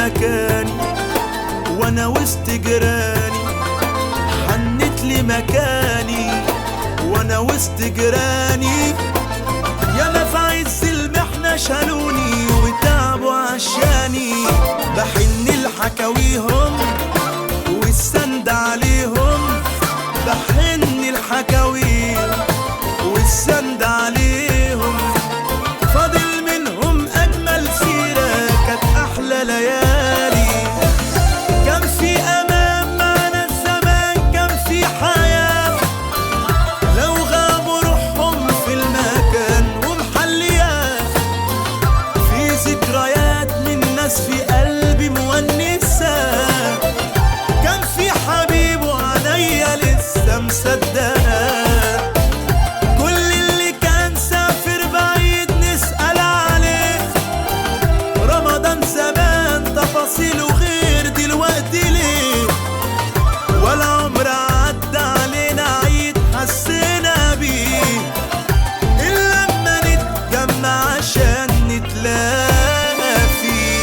مكاني وانا وسط جيراني، حنت لي مكاني وانا وسط جيراني. ياما في عز المحنة شالوني وتعبوا عشاني، بحن لحكاويهم والسند عليهم، بحن لحكاويهم والسند عليهم. فاضل منهم أجمل سيرة كانت أحلى ليالي، كان في أمان معنا الزمان، كان في حياة. لو غابوا روحهم في المكان ومحليات، في ذكريات من ناس في قلبي مونسة. كان في حبيب وعينيا لسه مصدقة، كل اللي كان سافر بعيد نسأل عليه. رمضان زمان تفاصيله غير دلوقتي ليه، ولا عمر عدى علينا عيد حسينا بيه إلا لما نتجمع عشان نتلاقى فيه.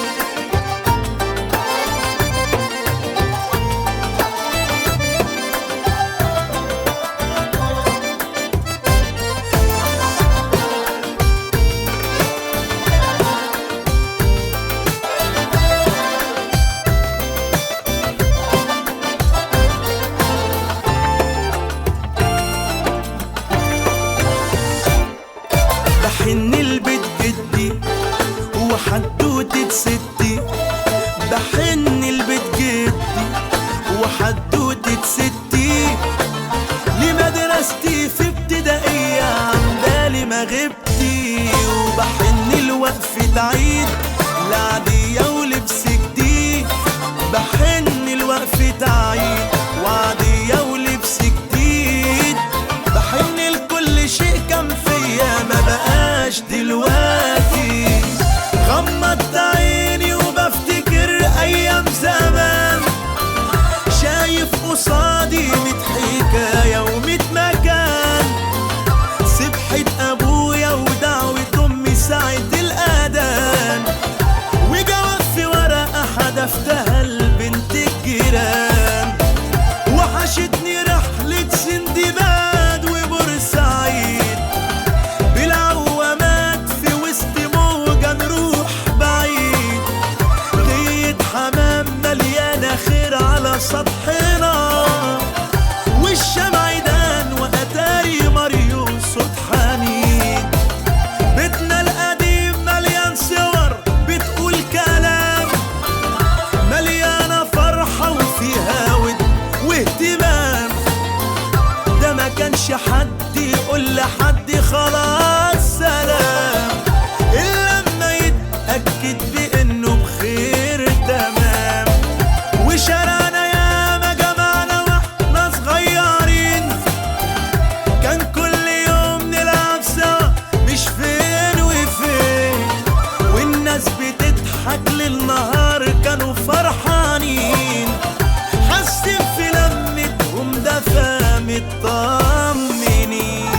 بحن لبيت جدي وحدوتة ستي، بحن لبيت جدي وحدوتة ستي. لمدرستي في ابتدائية عن بالي ما غبتي، وبحن لوقفة عيد لعدية ولبس جديد. بحن لوقفة عيد وعدية ولبس جديد. بحن لكل شيء كان فيا ما بقاش دلوقتي. غمضت عيني وبفتكر ايام زمان، شايف قصادي 100 حكاية و100 مكان. سبحة ابويا ودعوة امي ساعة الاذان، وجواب في ورقة حدفتها لبنت الجيران. وحشتني رحلة سندباد وبورسعيد، بالعوامات في وسط موجة نروح بعيد. غية حمام مليانة خير على سطحنا، والشمع يدان وأتاري ماريو صوت حنين. بيتنا القديم مليان صور بتقول كلام، مليانة فرحة وفيها ود واهتمام. ده ما كانش حد يقول لحد خلاص سلام إلا لما يتأكد بإنه بخير تمام. وشارعنا ياما جمعنا واحنا صغيرين، كان كل يوم نلعب سوا مش فين وفين. والناس بتضحك للنهار كانوا فرحانين، حاسين في لمتهم دفا مطمنين.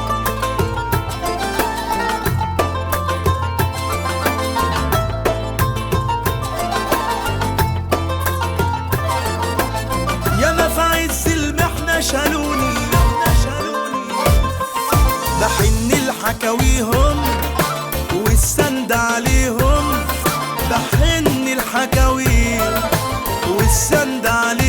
ياما في عز المحنة شالوني، بحن لحكاويهم والسند عليهم، بحن لحكاويهم والسند عليهم.